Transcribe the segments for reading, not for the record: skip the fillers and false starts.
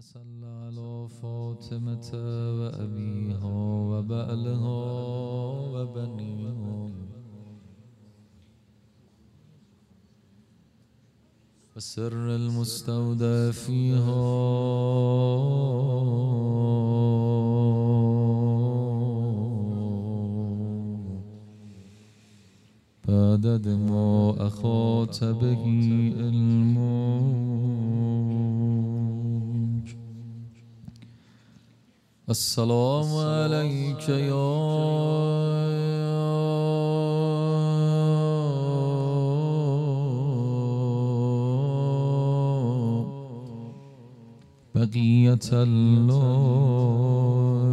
صل على فاطمة وأبيها وبعلها وبنيها والسر المستودع فيها بعدد ما أخاط به علمك. السلام عليك يا بقية الله.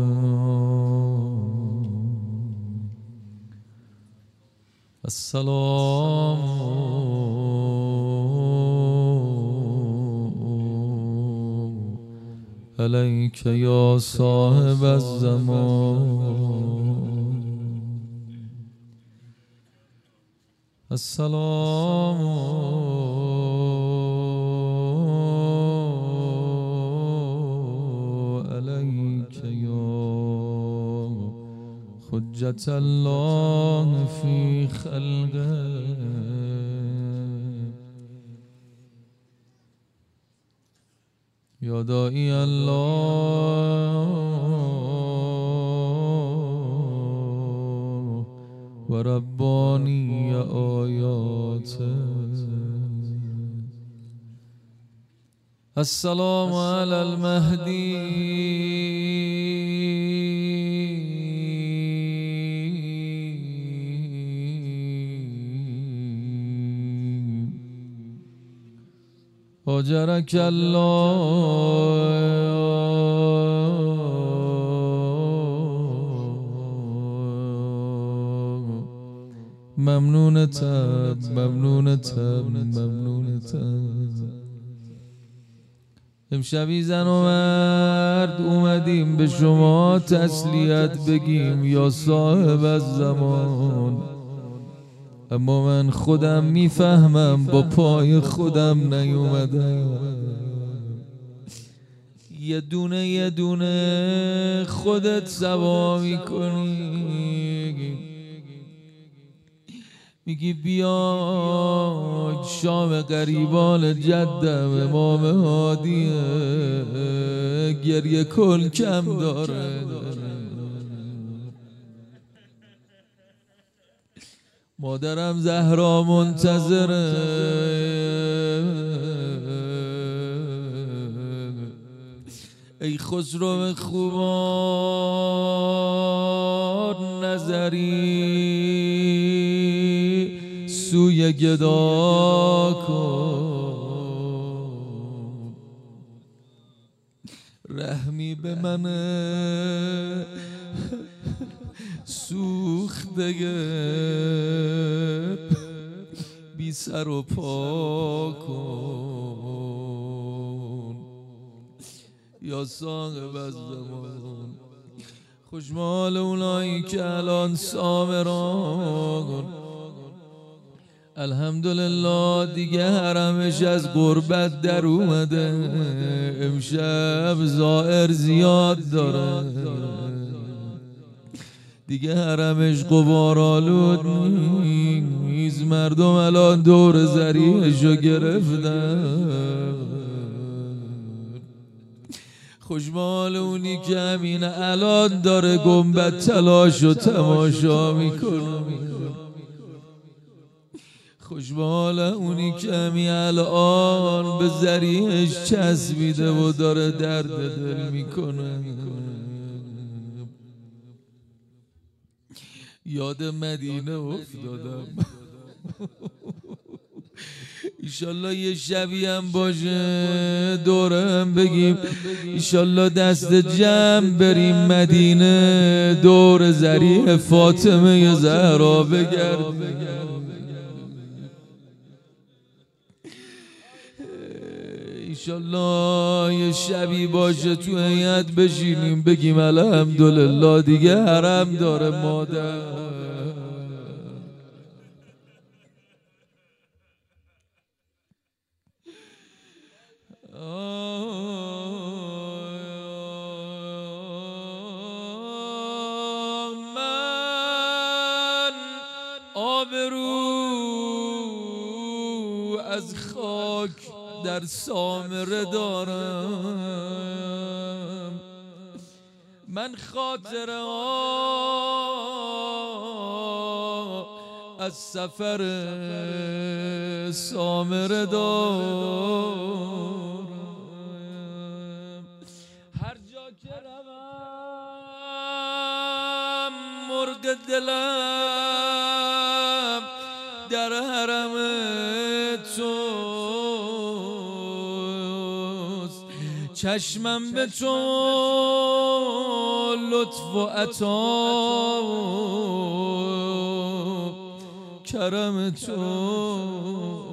السلام عليك يا صاحب الزمان. السلام عليك يا حجة الله في خلقه. يا داعي الله ورباني آياته. السلام على المهدي أجرك الله. ممنونتم ممنونتم ممنونتم. امشبی زن و مرد اومدیم به شما تسلیت بگیم یا صاحب الزمان، اما من خودم میفهمم با پای خودم نیومدم. یه دونه یه دونه خودت سوا میکنی، میگی بیا شام قریبان جدم امام هادیه، گریه کن کم داره. مادرم زهرا منتظره، ای خسرو خوبان نظری سوی گدا کن. رحمی به من سوخته بی سر و پا کن. یا صاحب الزمان خوشمال اونایی که الان سامران الحمدلله دیگه حرمش از غربت در اومده. امشب زائر زیاد داره، دیگه حرمش غبارآلود نیست. مردم الان دور ذریعشو گرفتن. خوشمال اونی که همین الان داره گنبد تلاش و تماشا میکنه. خوشمال اونی که همین الان به ذریعش چسبیده و داره درد دل میکنه. یاد مدینه افتادم. ایشالله یه شبی هم باشه دوره هم بگیم، ایشالله دست جمع بریم مدینه دور ذریع فاطمه زهرا بگردیم. ایشالله یه شبی باشه تو هیئت بشینیم بگیم الحمدلله دیگه حرم داره مادر. آبرو از خاک در سامره دارم، من خاطره از سفر سامره دارم. هر جا که روم مرغ دلم در حرم توست، چشمم به تو لطف و عطا کرم تو.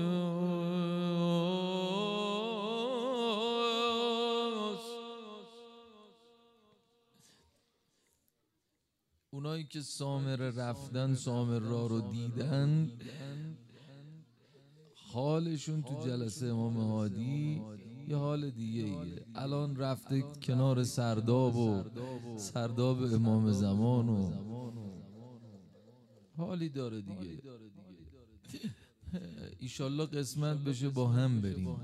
اونایی که سامره رفتن، سامره رو دیدن، حالشون تو جلسه امام هادی یه حال دیگه ایه. الان رفته کنار سرداب و سرداب امام زمان و حالی داره دیگه. ایشالله قسمت بشه با هم بریم.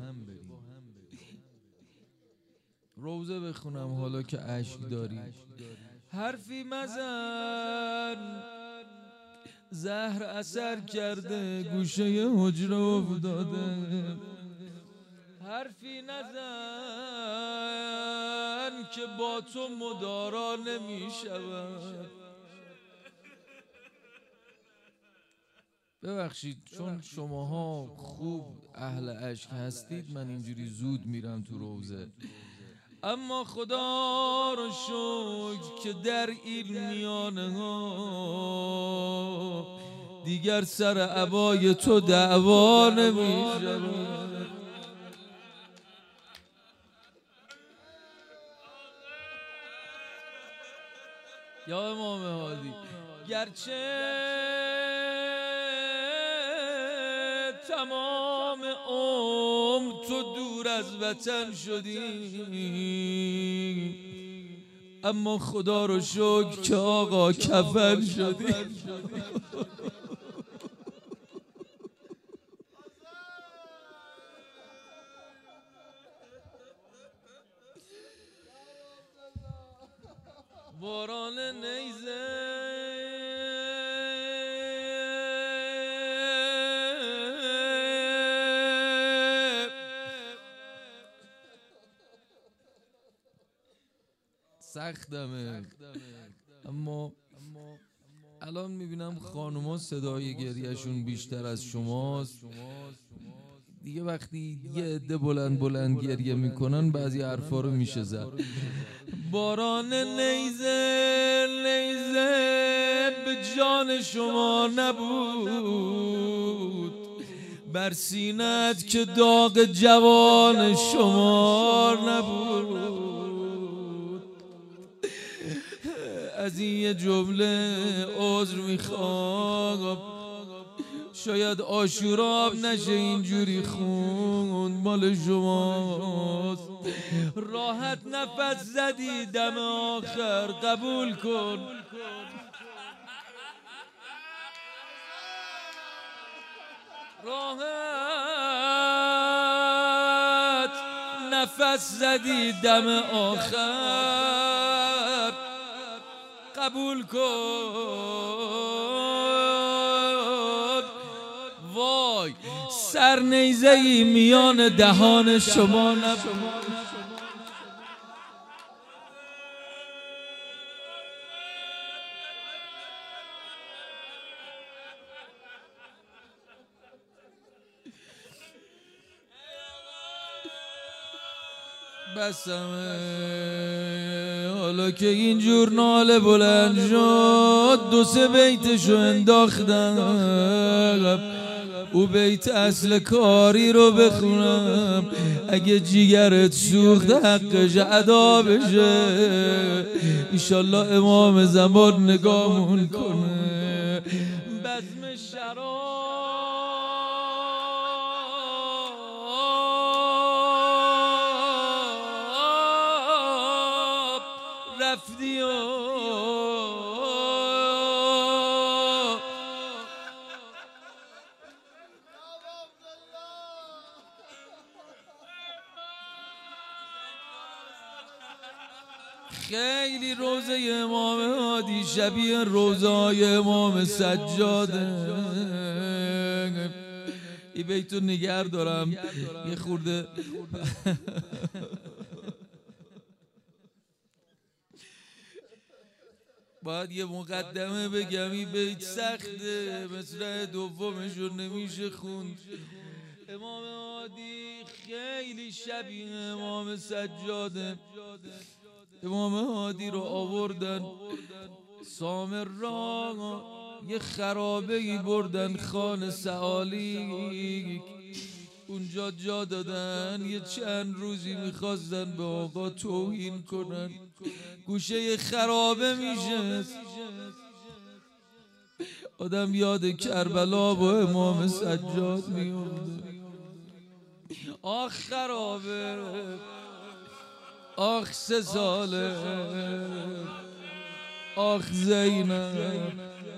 روزه بخونم حالا که اشک داری. حرفی مزن زهر اثر کرده گوشه حجره افتاده، حرفی نزن که با تو مدارا نمی شود. ببخشید چون شماها خوب اهل اشک هستید من اینجوری زود میرم تو روزه، اما خدا رو شکر که در این میانه ها دیگر سر عبای تو دعوا نمی شود. یا امام هادی گرچه تمام عمر تو دور از وطن شدی، اما خدا رو شکر که آقا کفن شدی. باران نیزه سختمه، اما الان میبینم خانوما صدای گریهشون بیشتر از شماست دیگه. وقتی یه عده بلند بلند گریه میکنن بعضی حرفا رو میشه زد. باران نیزه نیزه به جان شما نبود، بر سینت که داغ جوان شما نبود. از این یه جمله عذر میخوام، شاید آشوراب نشه اینجوری خوند مال شماست. راحت نفس زدی دم آخر قبول کن، راحت نفس زدی دم آخر قبول کن. وای سر نیزه‌ای میان دهان شما نبود. بسمه حالا که اینجور ناله بلند شد دو سه بیتشو انداختم، او بیت اصل کاری رو بخونم اگه جیگرت سوخت حقش ادا بشه، انشالله امام زمان نگامون کنه. بزم شراب رفتی و خیلی روزه امام هادی شبیه روزای امام سجاده. این بیتو نگر دارم یه خورده باید یه مقدمه بگم. این بیت سخته، مصرع دومشو نمیشه خوند. امام هادی خیلی شبیه امام سجاده. امام هادی رو آوردن سامرا، یه خرابه‌ای بردن خان سعالی، اونجا جا دادن. یه چند روزی میخواستن به آقا توهین کنن، گوشه خرابه میشه. آدم یاد کربلا و امام سجاد میفته. آخ خرابه، آخ 3 ساله، آخ زینب.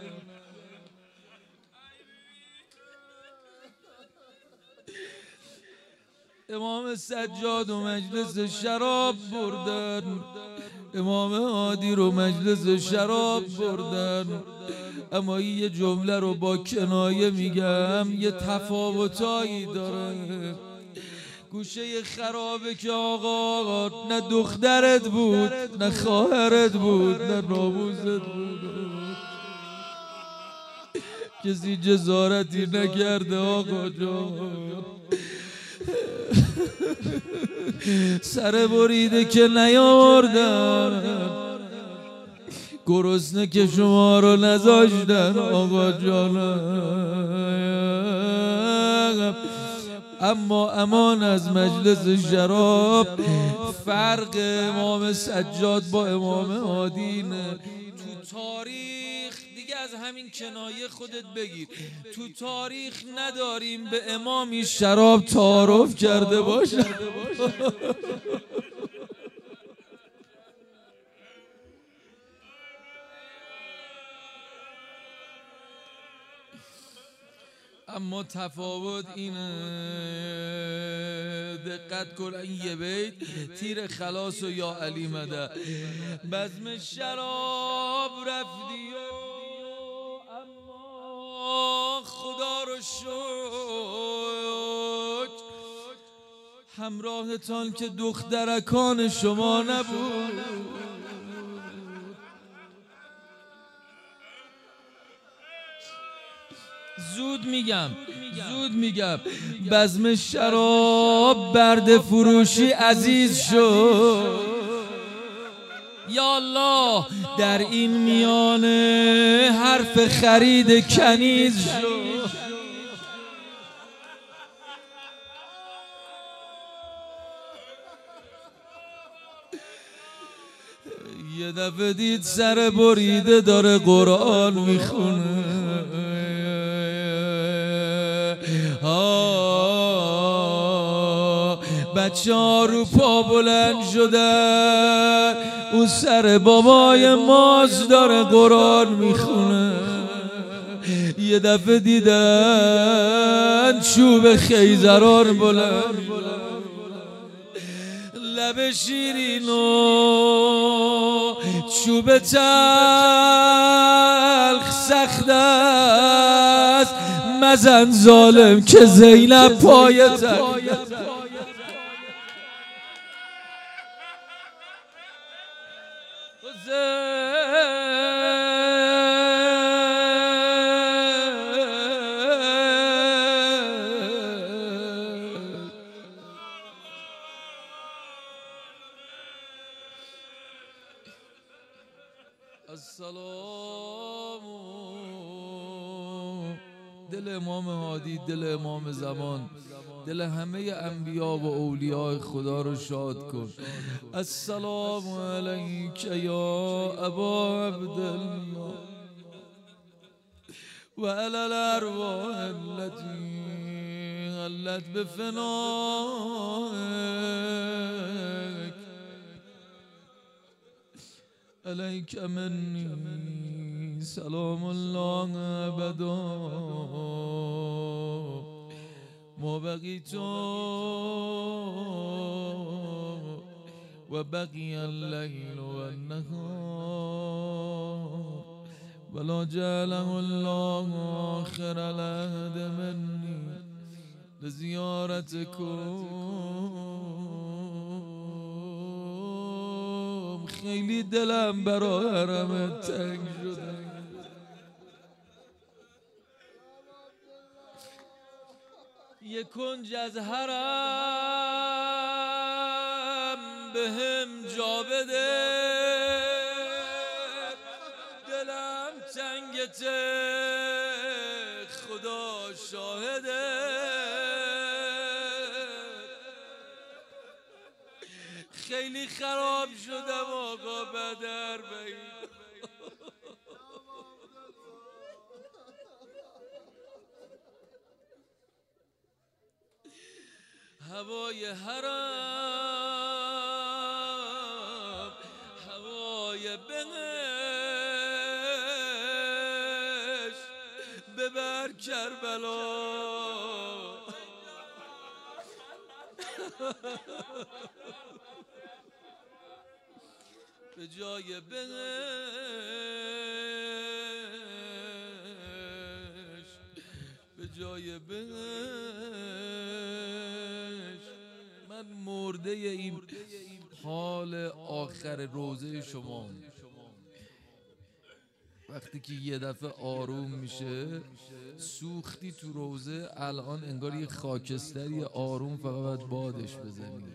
امام سجاد و مجلس شراب بردن، امام هادی رو مجلس شراب بردن. اما این یه جمله رو با کنایه میگم، یه تفاوتایی داره. گوشه خرابه که آقا نه دخترت بود، نه خواهرت بود، نه ناموست بود. کسی جسارتی نکرده آقا جان. سر بریده که نیاوردن، گرسنه که شما رو نذاشتن آقا جان. اما امان از مجلس شراب. فرق امام سجاد با امام هادی تو تاریخ دیگه از همین کنایه خودت بگیر، تو تاریخ نداریم به امامی شراب تعارف کرده باشه. اما تفاوت اینه، دقت کن. این یه بیت تیر خلاص و یا علی مده. بزم شراب رفتی و اما خدا رو شکر همراهتان که دخترکان شما نبود. زود میگم بزم شراب برد فروشی عزیز شد. یا الله در این میانه حرف خرید کنیز شد. یه دفعه دید سر بریده داره قرآن میخونه. بچه ها رو پا بلند شدن، اون سر بابای ماز داره قرآن میخونه. یه دفعه دیدن چوب خیزران بلند، لب شیرین و چوب تلخ سخت است. مزن ظالم که زینب پای تخت. السلام. دل امام هادی، دل امام زمان، دل همه انبیا و اولیاء خدا رو شاد کن. السلام علیک یا ابا عبدالله و علی الارواح التي حلت بفنائک. علیک منی سلام الله ابدا ما بقیت و بقی اللیل و النهار ولا جعله الله آخر العهد منی لزیارتکم. خیلی دلم برای حرمت تنگ شده. یه کنج از حرم بهم جا بده، دلم تنگته خدا شاهده. خیلی خراب شدم آقا بدر بی. هوای حرم هوای بهشت، ببر کربلا. به جای بهشت، به جای بهشت. من مرده این حال آخر روزه شما. وقتی که یه دفعه آروم میشه، سوختی تو روزه، الان انگار یه خاکستری آروم فقط باید بادش بزنی.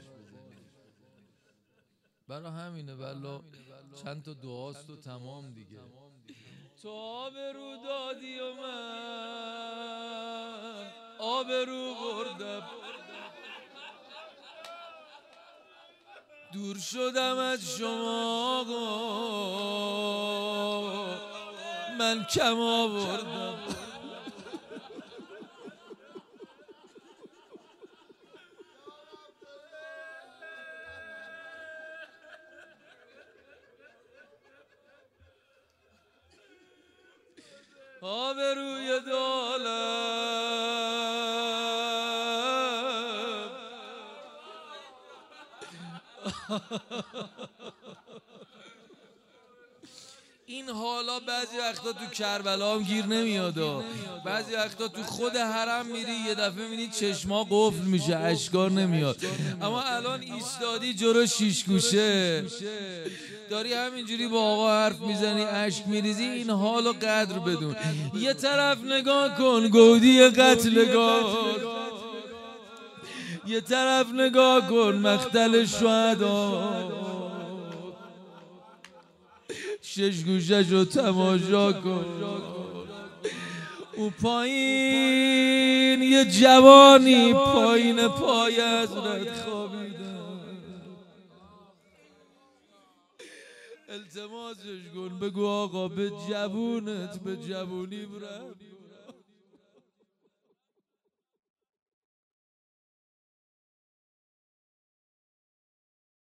برای همینه والا چند تا دعاست و تمام دیگه. تو آبرو دادی و من آبرو بردم، دور شدم از شما من کم آوردم. آبروی دولم این حالا بعضی وقتا تو کربلا هم گیر نمیاد. بعضی وقتا تو خود حرم میری یه دفعه میبینی چشما قفل میشه، اشکار نمیاد. اما الان ایستادی جلو شیش گوشه، داری همینجوری با آقا حرف میزنی، اشک میریزی. این حالو قدر بدون. یه طرف نگاه کن گودی قتلگاه، یه طرف نگاه کن مقتل شهدا، شش گوشش رو تماشا کن. او پایین یه جوانی پایین پای حضرت خوابیدن. التماسش کن بگو آقا به جوونت به جوونی برم.